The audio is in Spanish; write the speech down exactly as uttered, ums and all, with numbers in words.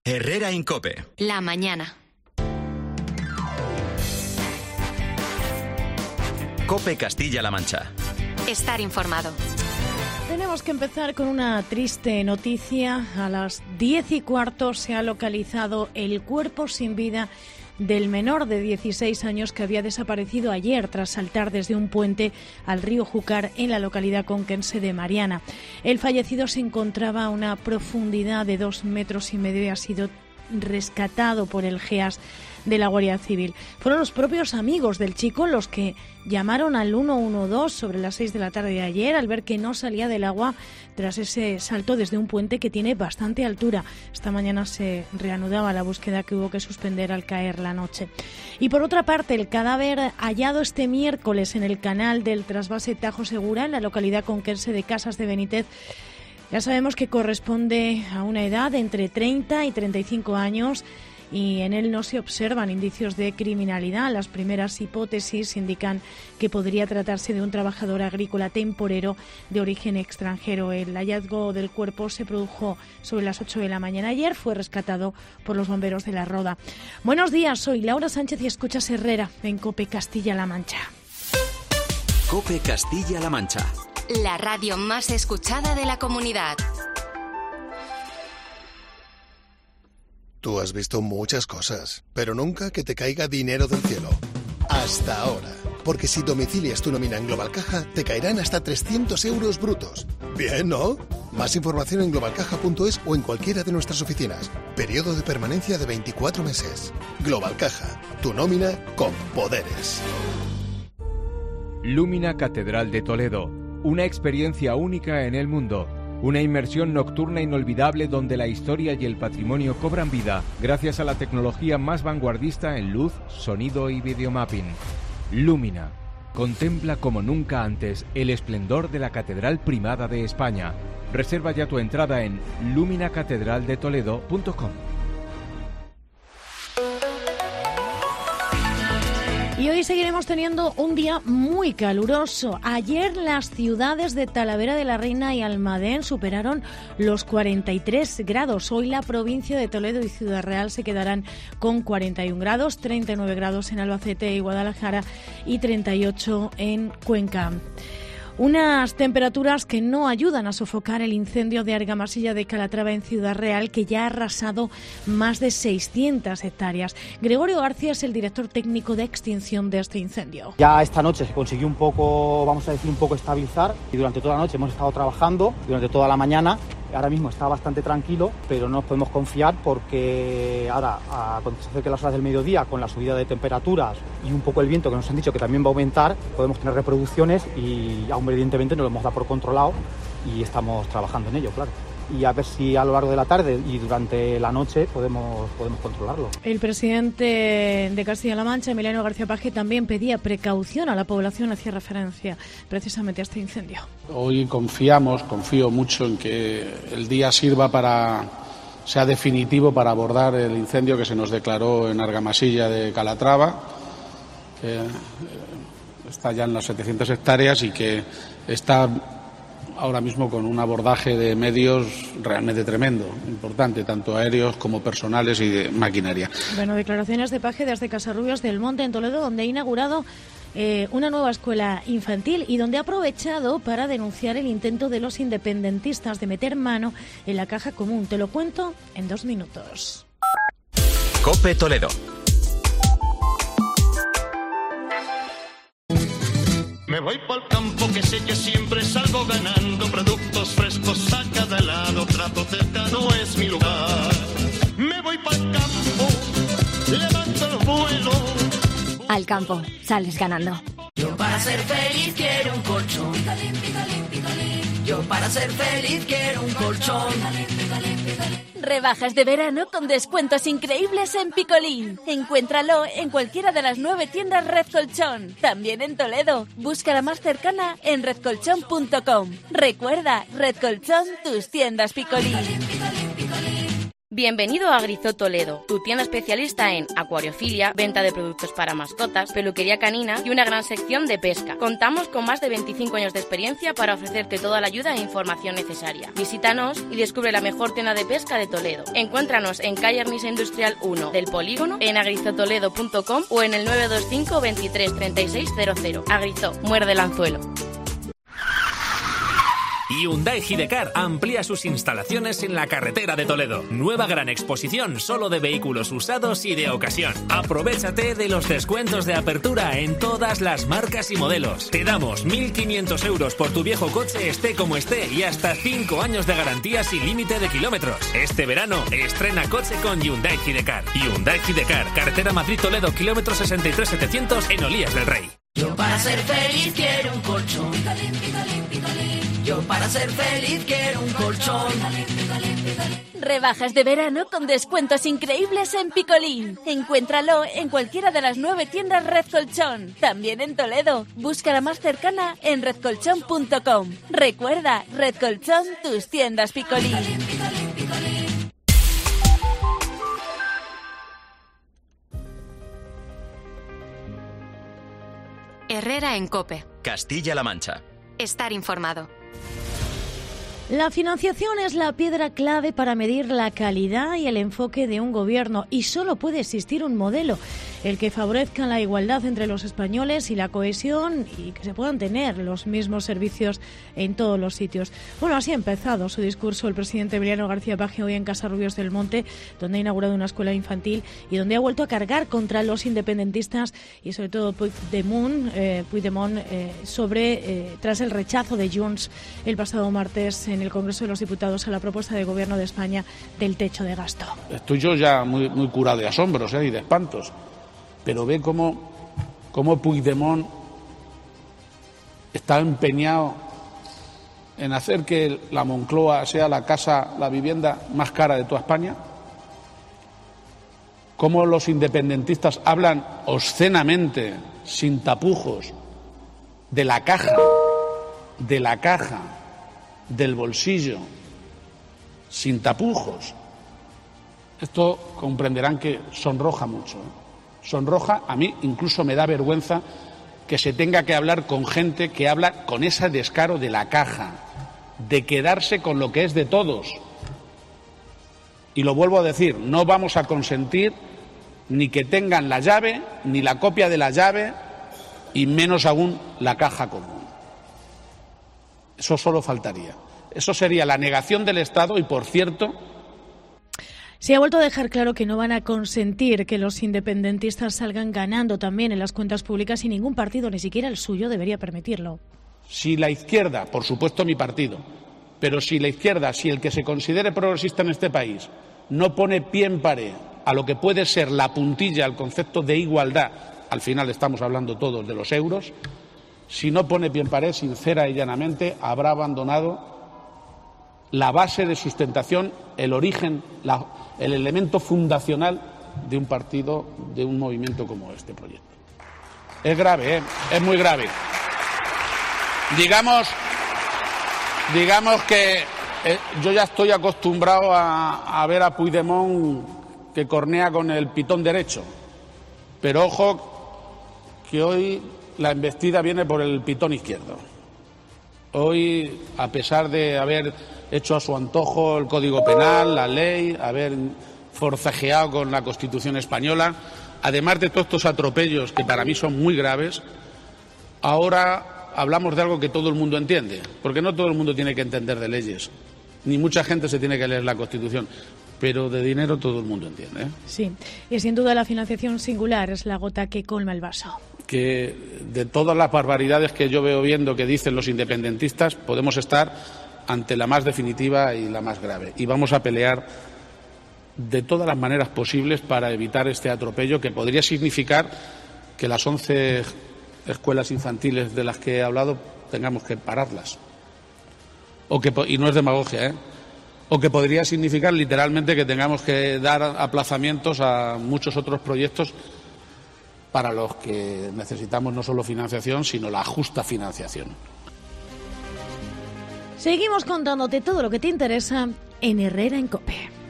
Herrera Incope. La mañana. Cope Castilla-La Mancha. Estar informado. Tenemos que empezar con una triste noticia. A las diez y cuarto se ha localizado el cuerpo sin vida del menor de dieciséis años que había desaparecido ayer tras saltar desde un puente al río Júcar en la localidad conquense de Mariana. El fallecido se encontraba a una profundidad de dos metros y medio y ha sido rescatado por el GEAS de la Guardia Civil. Fueron los propios amigos del chico los que llamaron al uno uno dos sobre las seis de la tarde de ayer al ver que no salía del agua tras ese salto desde un puente que tiene bastante altura. Esta mañana se reanudaba la búsqueda que hubo que suspender al caer la noche. Y por otra parte, el cadáver hallado este miércoles en el canal del trasvase Tajo Segura, en la localidad conquense de Casas de Benítez, ya sabemos que corresponde a una edad de entre treinta y treinta y cinco años y en él no se observan indicios de criminalidad. Las primeras hipótesis indican que podría tratarse de un trabajador agrícola temporero de origen extranjero. El hallazgo del cuerpo se produjo sobre las ocho de la mañana ayer. Fue rescatado por los bomberos de La Roda. Buenos días, soy Laura Sánchez y escuchas Herrera en Cope Castilla-La Mancha. Cope Castilla-La Mancha. La radio más escuchada de la comunidad. Tú has visto muchas cosas, pero nunca que te caiga dinero del cielo. Hasta ahora. Porque si domicilias tu nómina en Global Caja, te caerán hasta trescientos euros brutos. Bien, ¿no? Más información en global caja punto es o en cualquiera de nuestras oficinas. Periodo de permanencia de veinticuatro meses. Global Caja, tu nómina con poderes. Lumina Catedral de Toledo. Una experiencia única en el mundo. Una inmersión nocturna inolvidable donde la historia y el patrimonio cobran vida gracias a la tecnología más vanguardista en luz, sonido y videomapping. Lumina. Contempla como nunca antes el esplendor de la Catedral Primada de España. Reserva ya tu entrada en lumina catedral de toledo punto com. Y hoy seguiremos teniendo un día muy caluroso. Ayer las ciudades de Talavera de la Reina y Almadén superaron los cuarenta y tres grados. Hoy la provincia de Toledo y Ciudad Real se quedarán con cuarenta y un grados, treinta y nueve grados en Albacete y Guadalajara y treinta y ocho en Cuenca. Unas temperaturas que no ayudan a sofocar el incendio de Argamasilla de Calatrava en Ciudad Real, que ya ha arrasado más de seiscientas hectáreas. Gregorio García es el director técnico de extinción de este incendio. Ya esta noche se consiguió un poco, vamos a decir, un poco estabilizar y durante toda la noche hemos estado trabajando, durante toda la mañana. Ahora mismo está bastante tranquilo, pero no nos podemos confiar porque ahora, a, cuando se acerquen las horas del mediodía, con la subida de temperaturas y un poco el viento que nos han dicho que también va a aumentar, podemos tener reproducciones y aún evidentemente no lo hemos dado por controlado y estamos trabajando en ello, claro. Y a ver si a lo largo de la tarde y durante la noche podemos, podemos controlarlo. El presidente de Castilla-La Mancha, Emiliano García Paje, también pedía precaución a la población, hacía referencia precisamente a este incendio. Hoy confiamos, confío mucho en que el día sirva para, sea definitivo para abordar el incendio que se nos declaró en Argamasilla de Calatrava, que está ya en las setecientas hectáreas y que está ahora mismo con un abordaje de medios realmente tremendo, importante, tanto aéreos como personales y de maquinaria. Bueno, declaraciones de Paje desde Casarrubios del Monte, en Toledo, donde ha inaugurado eh, una nueva escuela infantil y donde ha aprovechado para denunciar el intento de los independentistas de meter mano en la caja común. Te lo cuento en dos minutos. Cope Toledo. Me voy pa'l campo que sé que siempre salgo ganando, productos frescos a cada lado, trato cerca no es mi lugar. Me voy pa'l campo, levanto el vuelo. Al campo, sales ganando. Yo para ser feliz quiero un colchón. Picolín, picolín, picolín. Yo para ser feliz quiero un colchón. Picolín, picolín, picolín. Rebajas de verano con descuentos increíbles en Picolín. Encuéntralo en cualquiera de las nueve tiendas Red Colchón. También en Toledo. Busca la más cercana en red colchón punto com. Recuerda, Red Colchón, tus tiendas Picolín. Bienvenido a Agrizot Toledo, tu tienda especialista en acuariofilia, venta de productos para mascotas, peluquería canina y una gran sección de pesca. Contamos con más de veinticinco años de experiencia para ofrecerte toda la ayuda e información necesaria. Visítanos y descubre la mejor tienda de pesca de Toledo. Encuéntranos en calle Armisa Industrial uno del Polígono, en agrizotoledo punto com o en el nueve dos cinco, veintitrés, treinta y seis cero cero. Agrizot, muerde el anzuelo. Hyundai Gidecar amplía sus instalaciones en la carretera de Toledo. Nueva gran exposición solo de vehículos usados y de ocasión. Aprovéchate de los descuentos de apertura en todas las marcas y modelos. Te damos mil quinientos euros por tu viejo coche, esté como esté, y hasta cinco años de garantía sin límite de kilómetros. Este verano estrena coche con Hyundai Gidecar. Hyundai Gidecar, carretera Madrid-Toledo, kilómetro sesenta y tres setecientos en Olías del Rey. Yo para ser feliz quiero un colchón. Picolín, picolín, picolín. Yo para ser feliz quiero un colchón. Picolín, picolín, picolín. Rebajas de verano con descuentos increíbles en Picolín. Encuéntralo en cualquiera de las nueve tiendas Red Colchón. También en Toledo. Busca la más cercana en red colchón punto com. Recuerda, Red Colchón, tus tiendas Picolín. Picolín, picolín, picolín. Herrera en COPE. Castilla-La Mancha. Estar informado. La financiación es la piedra clave para medir la calidad y el enfoque de un gobierno, y solo puede existir un modelo, el que favorezca la igualdad entre los españoles y la cohesión, y que se puedan tener los mismos servicios en todos los sitios. Bueno, así ha empezado su discurso el presidente Emiliano García Paje hoy en Casarrubios del Monte, donde ha inaugurado una escuela infantil y donde ha vuelto a cargar contra los independentistas y sobre todo Puigdemont, eh, Puigdemont eh, sobre eh, tras el rechazo de Junts el pasado martes en el Congreso de los Diputados a la propuesta del Gobierno de España del techo de gasto. Estoy yo ya muy, muy curado de asombros eh, y de espantos. Pero ve cómo, cómo Puigdemont está empeñado en hacer que la Moncloa sea la casa, la vivienda más cara de toda España. Cómo los independentistas hablan obscenamente, sin tapujos, de la caja, de la caja, del bolsillo, sin tapujos. Esto comprenderán que sonroja mucho, ¿eh? Sonroja, a mí incluso me da vergüenza que se tenga que hablar con gente que habla con ese descaro de la caja, de quedarse con lo que es de todos. Y lo vuelvo a decir, no vamos a consentir ni que tengan la llave, ni la copia de la llave, y menos aún la caja común. Eso solo faltaría. Eso sería la negación del Estado y, por cierto, se ha vuelto a dejar claro que no van a consentir que los independentistas salgan ganando también en las cuentas públicas, y ningún partido, ni siquiera el suyo, debería permitirlo. Si la izquierda, por supuesto mi partido, pero si la izquierda, si el que se considere progresista en este país no pone pie en pared a lo que puede ser la puntilla al concepto de igualdad, al final estamos hablando todos de los euros, si no pone pie en pared, sincera y llanamente, habrá abandonado la base de sustentación, el origen, la, el elemento fundacional de un partido, de un movimiento como este proyecto. Es grave, ¿eh? Es muy grave. Digamos, digamos que eh, yo ya estoy acostumbrado a, a ver a Puigdemont que cornea con el pitón derecho, pero ojo que hoy la embestida viene por el pitón izquierdo. Hoy, a pesar de haber hecho a su antojo el Código Penal, la ley, haber forcejeado con la Constitución española, además de todos estos atropellos que para mí son muy graves, ahora hablamos de algo que todo el mundo entiende, porque no todo el mundo tiene que entender de leyes, ni mucha gente se tiene que leer la Constitución, pero de dinero todo el mundo entiende, ¿eh? Sí, y sin duda la financiación singular es la gota que colma el vaso. Que de todas las barbaridades que yo veo viendo que dicen los independentistas, podemos estar ante la más definitiva y la más grave. Y vamos a pelear de todas las maneras posibles para evitar este atropello que podría significar que las once escuelas infantiles de las que he hablado tengamos que pararlas. O que, y no es demagogia, ¿eh? O que podría significar literalmente que tengamos que dar aplazamientos a muchos otros proyectos para los que necesitamos no solo financiación, sino la justa financiación. Seguimos contándote todo lo que te interesa en Herrera en COPE.